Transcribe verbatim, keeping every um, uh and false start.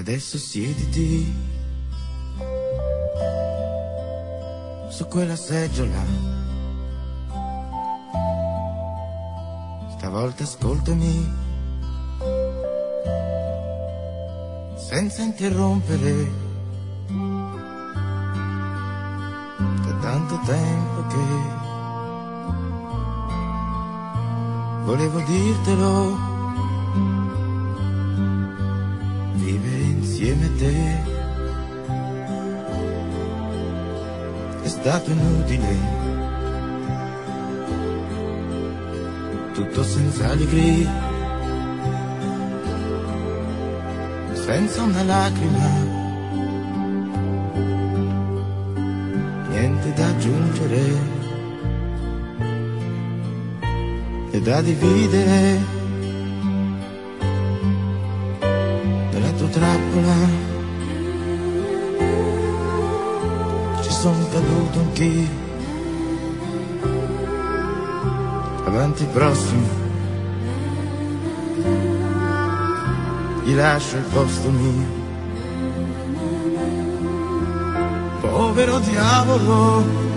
adesso siediti su quella seggiola, stavolta ascoltami senza interrompere. Da tanto tempo che volevo dirtelo, vivere insieme a te è stato inutile, tutto senza allegria, senza una lacrima, niente da aggiungere e da dividere. Nella tua trappola ci sono caduto anch'io, avanti prossimo gli lascio il posto mio. Povero diavolo,